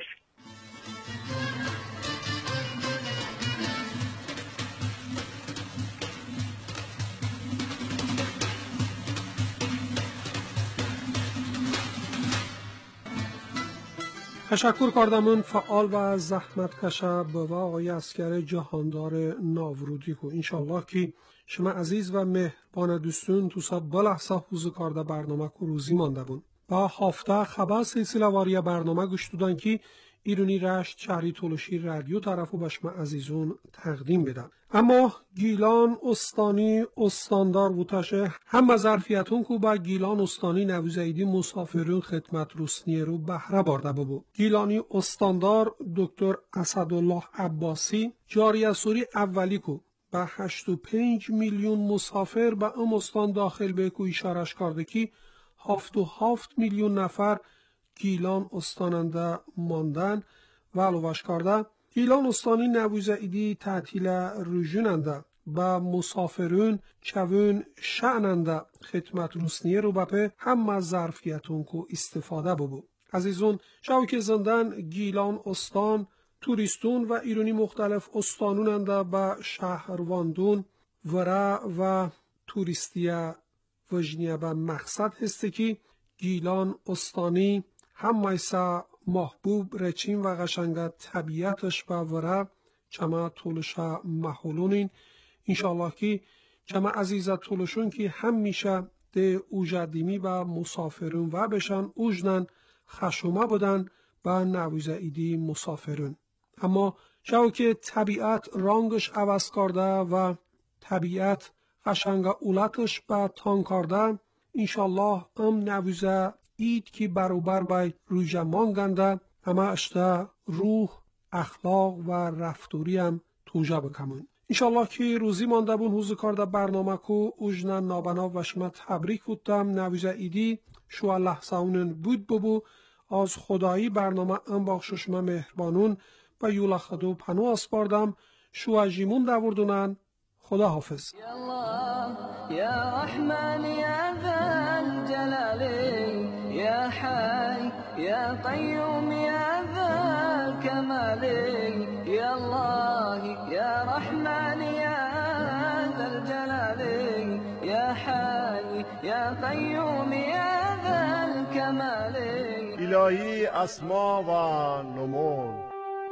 تشکر کردم فعال و زحمتکش بوا آقای اسکر جهاندار ناورودی کو. انشالله که شما عزیز و مهربان دوستون تو سا بلحظه حوزه کرده برنامه کو روزی مانده بون. با هفته خبر سلسله واری برنامه گوش دادن که ایرونی رشت شهری تولشی رادیو طرفو به شما عزیزون تقدیم بدم. اما گیلان استانی استاندار بوتاشه هم ظرفیتون کو با گیلان استانی نوزیدی مسافرون خدمت روسنی رو بهره برده ببو. گیلانی استاندار دکتر اسدالله عباسی جاری سوری اولی کو با هشت و پنج میلیون مسافر به ام استان داخل به کو اشارش کرده که هفت و هفت میلیون نفر گیلان استاننده ماندن و علاوه‌اش کرده گیلان استانی نوزیدی تعطیل روژوننده با مسافرون چون شعننده خدمت روسنیه رو بپه هم از ظرفیتون کو استفاده ببو. عزیزون شوک زندن گیلان استان توریستون و ایرانی مختلف استانوننده با شهرواندون وره و توریستیه وجنیه به مقصد هسته که گیلان استانی هم میسا محبوب رچین و قشنگ طبیعتش با وره چما طولشا محولونین. انشاءالله که چما عزیزت طولشون که هم میشه ده اوجدیمی و مسافرون و بشن اوجنن خشومه بودن با نوزیدی مسافرون. اما شو که طبیعت رنگش عوض کرده و طبیعت قشنگ اولتش با تان کرده انشاءالله ام نوزه اید که بروبر بای روی مانگنده اما اشته روح اخلاق و رفتوری هم توجه بکمون. انشاءالله که روزی مانده بون حوزه کرده برنامه کو اوجنن نابنا و شما تبریک بودم نوزه ایدی شو الله ساونن بود ببو از خدایی برنامه ام باخشش ما مهربانون و یولا خدو پنو اسپاردم شو اجیمون دوردونن. خدا حافظ. يا رحمن يا ذا الجلال يا حي يا قيوم يا ذا الكمال يا الله يا رحمن يا ذا الجلال يا حي يا قيوم يا ذا الكمال الهی اسما و نمون.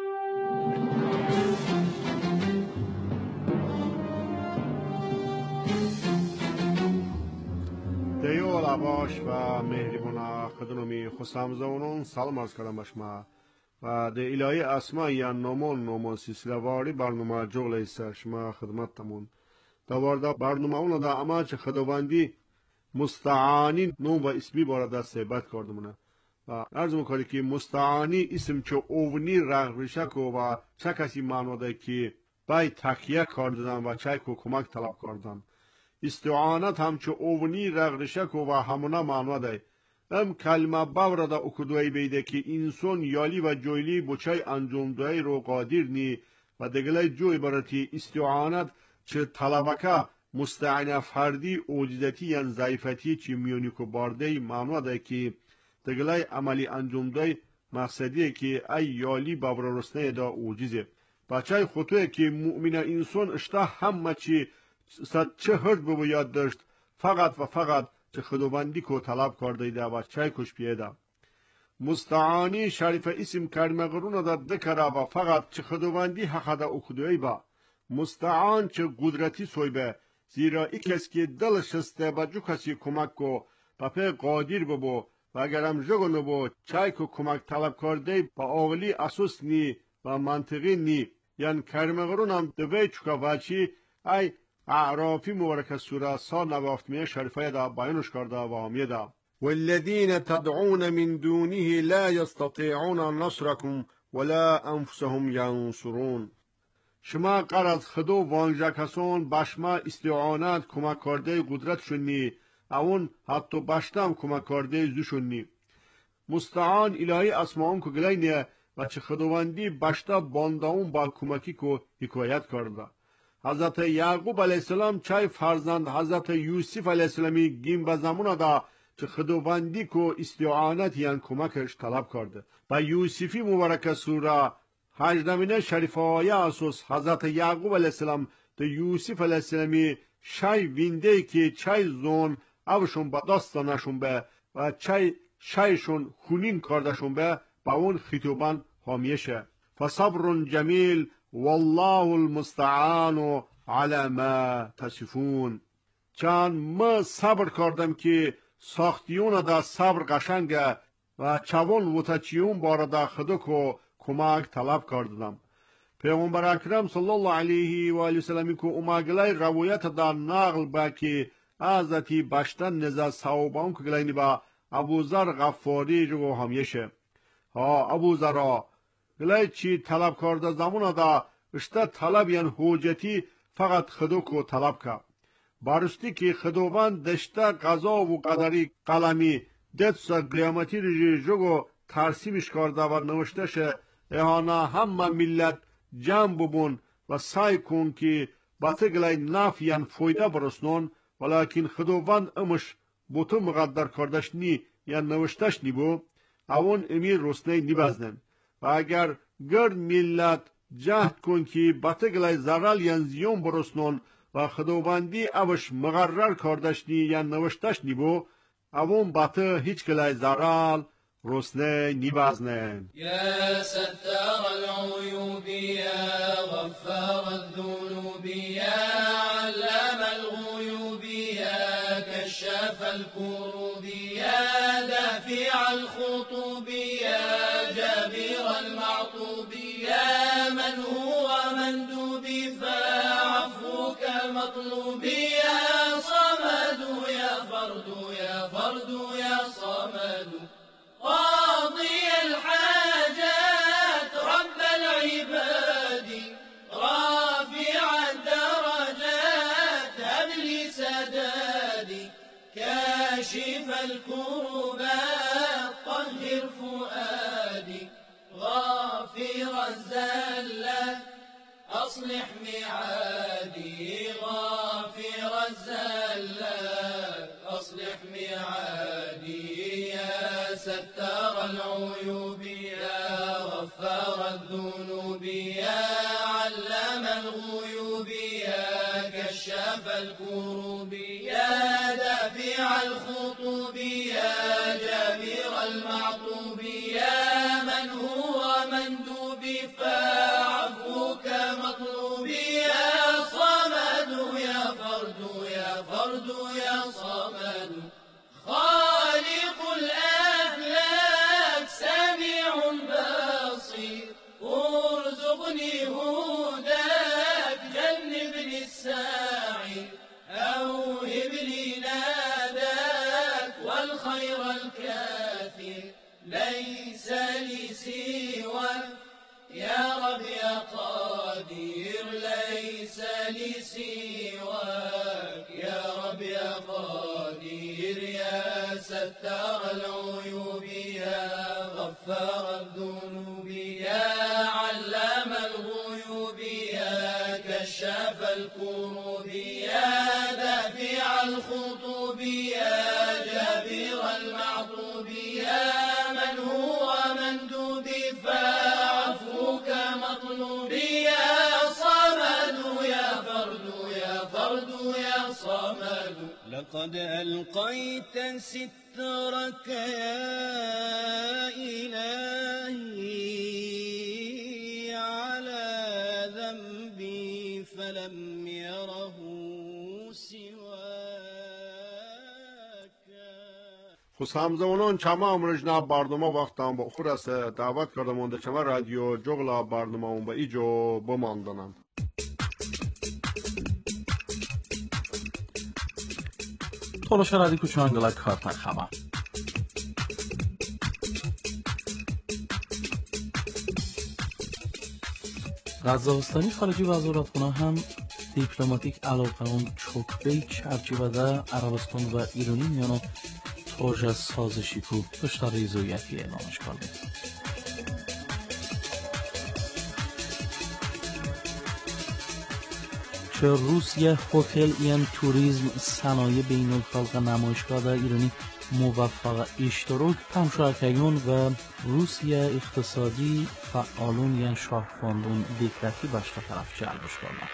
دیو لباش و مهربونا خدنومی خسامزونون سلام عرض کردم بشما و ده الهی اسما یا نمون نمون سلسله واری برنامه جغل ایسا شما خدمت تمون دوارده برنامه اونو دا اما چه خداوندی مستعانی نوم و اسمی بارده صحبت کردمونه و عرض میکنی که مستعانی اسم چه اونی رغبشک و چه کسی معنوده که بای تکیه کردن و چه که کمک طلب کردن. استعانت همچه اونی رغرشک و همونا معنوده ام کلمه باورده اکدوی بیده که انسان یالی و جویلی بچه انجام دوی رو قادر نی و دگله جوی برتی استعانت چه طلبکه مستعین فردی اوجدتی یا ضعیفتی چه میونی که بارده معنوده که دگله عملی انجام دوی مقصدیه که ای یالی باور رسنه دا اوجیزه بچه خطوه که مؤمن انسان اشتا همه چی صد چه هرد ببو یاد داشت فقط و فقط چه خداوندی کو طلب کرده ده و چه کش پیده مستعانی شریف اسم کرمه قرون دا دکره و فقط چه خداوندی حق دا اکدوی با مستعان چه قدرتی سویبه زیرا ای کس که دل شسته با جو کسی کمک کو پپه قادر ببو و اگرم جگو نبو چه کو کمک طلب کرده با آغلی اسوس نی و منطقی نی یعنی کرمه قرون هم دوی چکا وچی ای اعرافی مبارک سوره سال نواختمیه شریفه دا بیانش کرده و همیه دا والذین تدعون من دونه لا یستطیعون نصرکم ولا انفسهم ینصرون. شما قرض خدو وانجا کسان بشما استعانت کمک کرده قدرت شنی اون حتی بشتم کمک کرده زو شنی. مستعان الهی اسمان کو گلینه و چه خداوندی بشتا بانداون با کمکی کو حکایت کرده. حضرت یعقوب علیه السلام چای فرزند حضرت یوسف علیه السلامی گیم و زمان دا چه خداوندی کو استعانت یان کمکش طلب کرده. و یوسفی مبارک سوره هجدمینه شریف آیه اساس حضرت یعقوب علیه السلام ده یوسف علیه السلامی شای وینده که چای زون اوشون با داستانشون به و چای شایشون خونین کردشون به با اون خطوبان حامیشه. فصبر جمیل والله المستعان على ما تصفون. چند ما صبر کردم که ساختیون دا صبر قشنگه و چوان و تچیون بارده خدا کو کمک طلب کردم. پیغمبر اکرم صلی الله علیه و آله وسلم کو اوماگلای روایت دا نقل با که ازتی بشتن نزد صحابان که گلینی با ابوذر غفاری جو همیشه. ها ابوذر گلای چی طلب کرده زمان دا اشتا طلب یان حجتی فقط خدا کو طلب که. بارستی که خداوند دشتا قضا و قدری قلمی دست قیامتی رجی جگو ترسیمش کرده و نوشتش اهانا همه ملت جمع ببون و سعی کن که بطگلای نف یان فایده برسنون ولیکن خداوند امش بوتو مقدر کردش نی یا نوشتش نی بو اون امیر رسنه نی بزنن و اگر گرد ملت جهد کن که بطگلای زرال یان زیون برسنون و خداوندی اوش مقرر کردش نی یا نوشتش نی بو اون بطه هیچ گلای زرال رسنه نی بزنن. یا ستار العیوب یا غفار الذنوب یا علام الغیوب یا کشاف الكروب یا دافع الخطوب یا جابر المعطوب یا من هو مندوب فعفوك مطلوب یا صمد یا فرد یا فرد یا صمد قاضي الحاجات رب العباد رافع الدرجات هب لي سدادي كاشف الكربات طهر فؤادي غافر الزلات أصلح ميعادي غافر الزلات أصلح ميعادي يا ستار العيوب يا غفار الذنوب يا علام الغيوب يا كشاف الكروب يا دافع الخطوب يا جابر المعطوب يا من هو مندوب فعفوك مطلوب يا صمد يا فرد يا فرد يا صمد خالق الأفلاك سميع بصير ارزقني هداك جنبني الساعي أوهب لي ناداك والخير الكافي ليس لي سواك يا رب يا قادر ليس لي سواك يا رب يا قادر يا ستار العيوب يا غفار الذنوب يا علام الغيوب يا كشاف الكروب يا دافع الخطوب يا جابر المعطوب يا من هو مندوب فعفوك مطلوب يا صمد يا فرد يا فرد يا صمد لقد ألقيت سترك يا إلهي على ذنبي فلم يره سواك. خوش همزمانان چما امرجنا برنامه وقتم با خود است دعوت کردم اونده چما رادیو جغلا برنامه اون با ایجو بماندنم. تولوش رادیو کوچانگلا کارتن خبر. قزاقستانی خارجی وزارتخانه هم دیپلماتیک علاقه اون چوکبه چرچیوده عربستان و ایرانی میانو توجه سازشی کو داشته ریزویتی اعلامش کرده. چه روسیه هتل این توریسم صنایع بین الخلق نمایشگاه ایرانی موفق اشتراک تماشاگران و روسیه اقتصادی فعالون یعنی شاهخواندون دقتی باشته طرف جلبش کردند.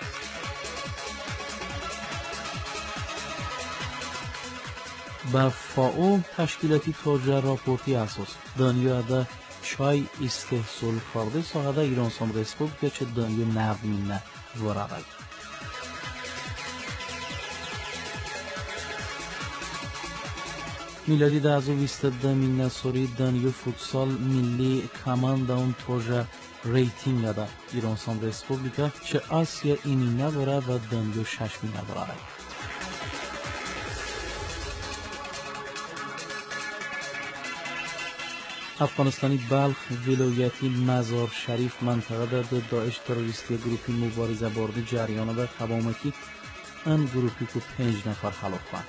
با فاو تشکیلاتی توجه راپورتی اساس دنیا دا چای استحصال کرده ساخته ایران سام رسپوبلیک چه دنیا نردمینه ورقی. میلادی در از بیست دمینه سوری دنیا فوتسال ملی کمانده اون توجه ریتینگ دا ایران سام رسپوبلیک چه آسیا اینی نبره و دنیا شش مینه براره. افغانستانی بلخ ولایتی مزار شریف منطقه در داعش تروریستی گروپی مبارزه برده جریان به خبامکی ان گروپی که پنج نفر هلاک شدند.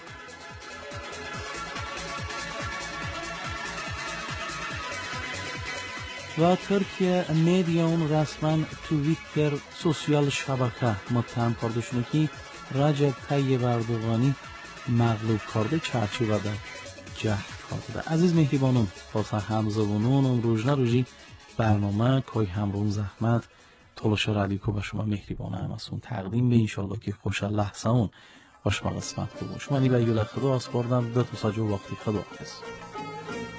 و ترکیه میدیاون رسما توییتر سوسیال شبکه متهم کرده شده که رجب طیب اردوغانی مغلوب کرده چرچیوده جهد کرده. عزیز مهربانان خاصا همزبانان امروز روزی برنامه کای همرون زحمت تلاش رادیو به شما مهربانه همسون تقدیم به انشالله که خوش لحظه اون باش ما قسمت خوب شما نی به یول خدا اسپاردم دو تا ساجو وقتی خدا حافظ.